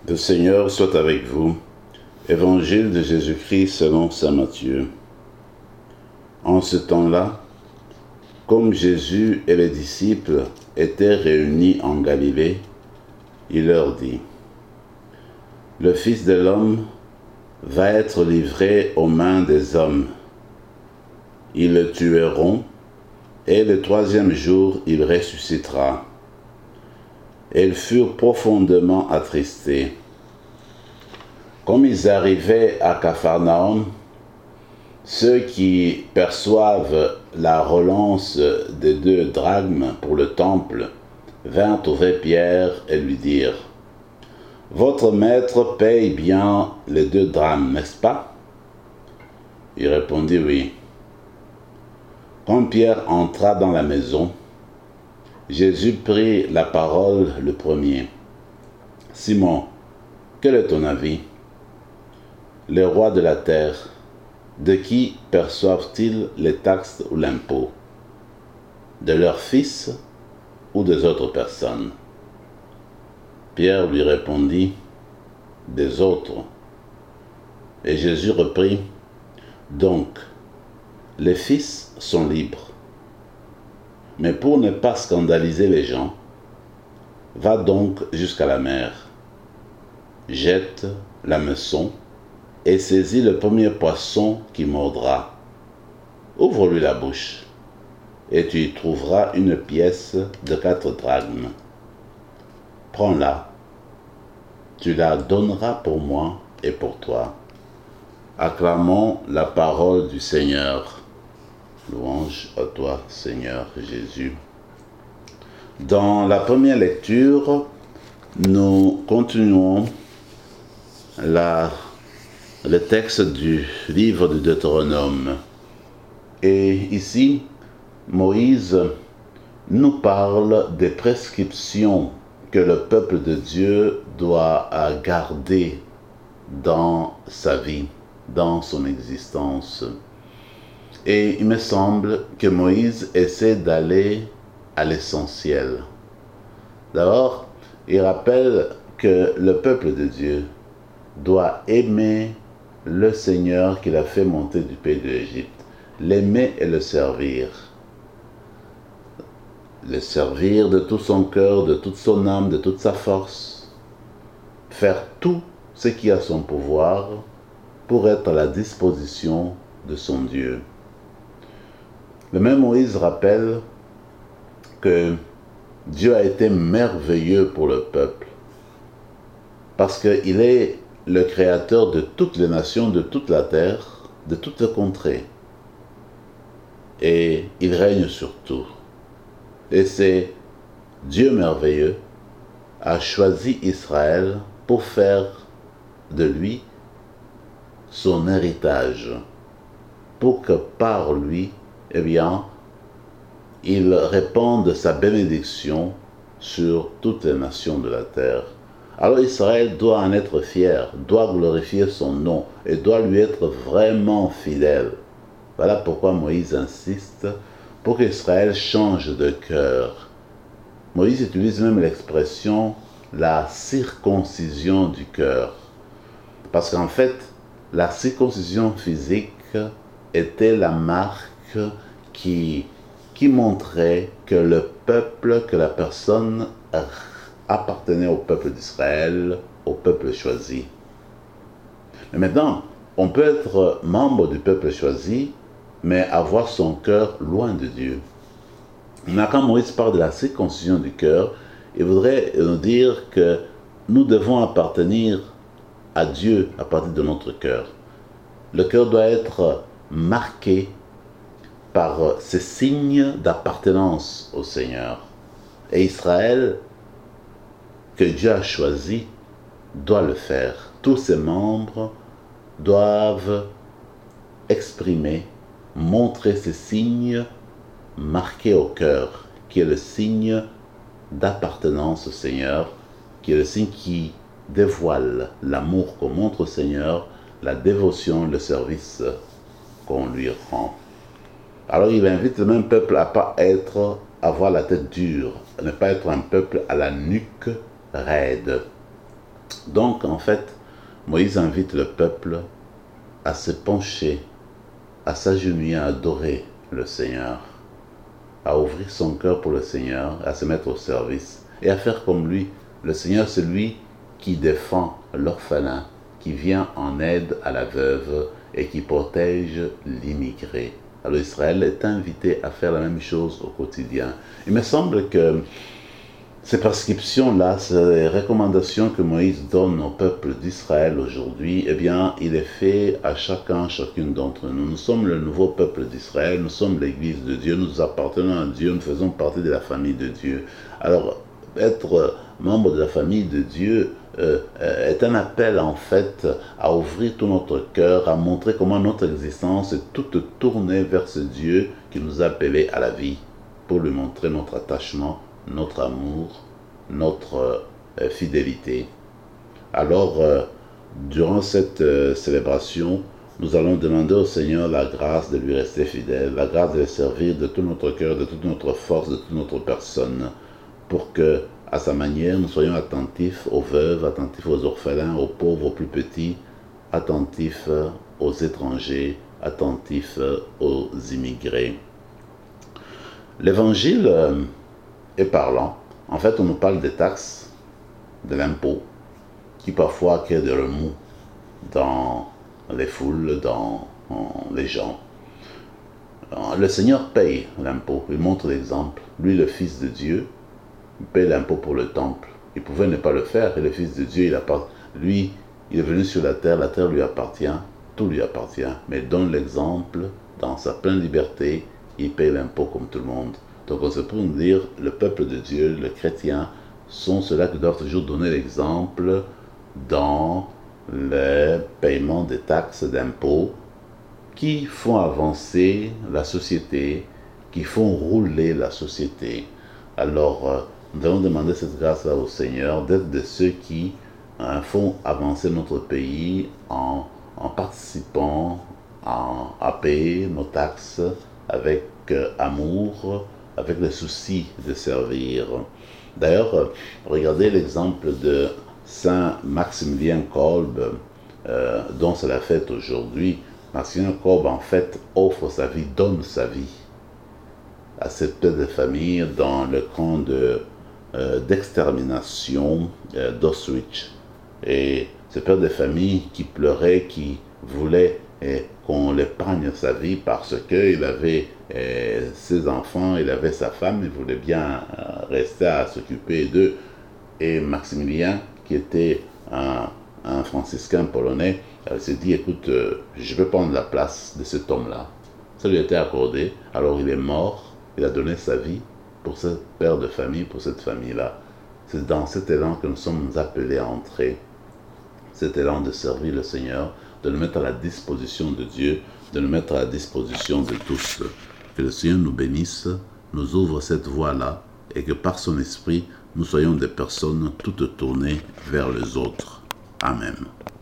Le Seigneur soit avec vous. Évangile de Jésus-Christ selon saint Matthieu. En ce temps-là, comme Jésus et les disciples étaient réunis en Galilée, il leur dit : Le Fils de l'homme va être livré aux mains des hommes. Ils le tueront, et le troisième jour il ressuscitera. Et ils furent profondément attristés. Comme ils arrivaient à Capharnaüm, ceux qui perçoivent la relance des 2 drachmes pour le temple vinrent trouver Pierre et lui dirent : Votre maître paye bien les 2 drachmes, n'est-ce pas ? Il répondit : Oui. Quand Pierre entra dans la maison, Jésus prit la parole le premier. Simon, quel est ton avis ? Les rois de la terre, de qui perçoivent-ils les taxes ou l'impôt ? De leurs fils ou des autres personnes ? Pierre lui répondit : Des autres. Et Jésus reprit : Donc, les fils sont libres. Mais pour ne pas scandaliser les gens, va donc jusqu'à la mer, jette l'hameçon et saisis le premier poisson qui mordra. Ouvre-lui la bouche, et tu y trouveras une pièce de 4 drachmes. Prends-la, tu la donneras pour moi et pour toi. Acclamons la parole du Seigneur. Louange à toi, Seigneur Jésus. Dans la première lecture, nous continuons le texte du livre de Deutéronome. Et ici, Moïse nous parle des prescriptions que le peuple de Dieu doit garder dans sa vie, dans son existence. Et il me semble que Moïse essaie d'aller à l'essentiel. D'abord, il rappelle que le peuple de Dieu doit aimer le Seigneur qu'il a fait monter du pays de l'Égypte, l'aimer et le servir. Le servir de tout son cœur, de toute son âme, de toute sa force. Faire tout ce qui est à son pouvoir pour être à la disposition de son Dieu. Le même Moïse rappelle que Dieu a été merveilleux pour le peuple, parce qu'il est le créateur de toutes les nations, de toute la terre, de toutes les contrées. Et il règne sur tout. Et c'est Dieu merveilleux a choisi Israël pour faire de lui son héritage, pour que par lui, il répande sa bénédiction sur toutes les nations de la terre. Alors Israël doit en être fier, doit glorifier son nom et doit lui être vraiment fidèle. Voilà pourquoi Moïse insiste pour qu'Israël change de cœur. Moïse utilise même l'expression la circoncision du cœur. Parce qu'en fait, la circoncision physique était la marque qui montrait que le peuple, que la personne appartenait au peuple d'Israël, au peuple choisi. Mais maintenant, on peut être membre du peuple choisi, mais avoir son cœur loin de Dieu. Maintenant, quand Moïse parle de la circoncision du cœur, il voudrait nous dire que nous devons appartenir à Dieu à partir de notre cœur. Le cœur doit être marqué par ces signes d'appartenance au Seigneur. Et Israël, que Dieu a choisi, doit le faire. Tous ses membres doivent exprimer, montrer ces signes marqués au cœur, qui est le signe d'appartenance au Seigneur, qui est le signe qui dévoile l'amour qu'on montre au Seigneur, la dévotion, le service qu'on lui rend. Alors il invite le même peuple à pas avoir la tête dure, à ne pas être un peuple à la nuque raide. Donc, en fait, Moïse invite le peuple à se pencher, à s'agenouiller, à adorer le Seigneur, à ouvrir son cœur pour le Seigneur, à se mettre au service et à faire comme lui. Le Seigneur, c'est lui qui défend l'orphelin, qui vient en aide à la veuve et qui protège l'immigré. Alors Israël est invité à faire la même chose au quotidien. Il me semble que ces prescriptions-là, ces recommandations que Moïse donne au peuple d'Israël aujourd'hui, eh bien, il est fait à chacune d'entre nous. Nous sommes le nouveau peuple d'Israël, nous sommes l'Église de Dieu, nous appartenons à Dieu, nous faisons partie de la famille de Dieu. Alors, être membre de la famille de Dieu est un appel en fait à ouvrir tout notre cœur, à montrer comment notre existence est toute tournée vers ce Dieu qui nous a appelés à la vie, pour lui montrer notre attachement, notre amour, notre fidélité. Alors, durant cette célébration, nous allons demander au Seigneur la grâce de lui rester fidèle, la grâce de le servir de tout notre cœur, de toute notre force, de toute notre personne, pour que, à sa manière, nous soyons attentifs aux veuves, attentifs aux orphelins, aux pauvres, aux plus petits, attentifs aux étrangers, attentifs aux immigrés. L'évangile est parlant. En fait, on nous parle des taxes, de l'impôt, qui parfois crée de remous dans les foules, dans les gens. Le Seigneur paye l'impôt, il montre l'exemple. Lui, le Fils de Dieu, il paye l'impôt pour le temple. Il pouvait ne pas le faire, et le Fils de Dieu, lui, il est venu sur la terre lui appartient, tout lui appartient. Mais donne l'exemple, dans sa pleine liberté, il paye l'impôt comme tout le monde. Donc on se peut nous dire, le peuple de Dieu, les chrétiens, sont ceux-là qui doivent toujours donner l'exemple dans le paiement des taxes d'impôts qui font avancer la société, qui font rouler la société. Alors, nous allons demander cette grâce-là au Seigneur, d'être de ceux qui font avancer notre pays en participant à payer nos taxes avec amour, avec le souci de servir. D'ailleurs, regardez l'exemple de Saint Maximilien Kolbe, dont c'est la fête aujourd'hui. Maximilien Kolbe, en fait, offre sa vie, donne sa vie à cette père de famille dans le camp d'extermination d'Auschwitz. Et ce père de famille qui pleurait, qui voulait qu'on l'épargne sa vie parce qu'il avait ses enfants, il avait sa femme, il voulait bien rester à s'occuper d'eux. Et Maximilien, qui était un franciscain polonais, s'est dit, écoute, je vais prendre la place de cet homme-là. Ça lui a été accordé, alors il est mort, il a donné sa vie pour ce père de famille, pour cette famille-là. C'est dans cet élan que nous sommes appelés à entrer, cet élan de servir le Seigneur, de le mettre à la disposition de Dieu, de le mettre à la disposition de tous. Que le Seigneur nous bénisse, nous ouvre cette voie-là, et que par son esprit, nous soyons des personnes toutes tournées vers les autres. Amen.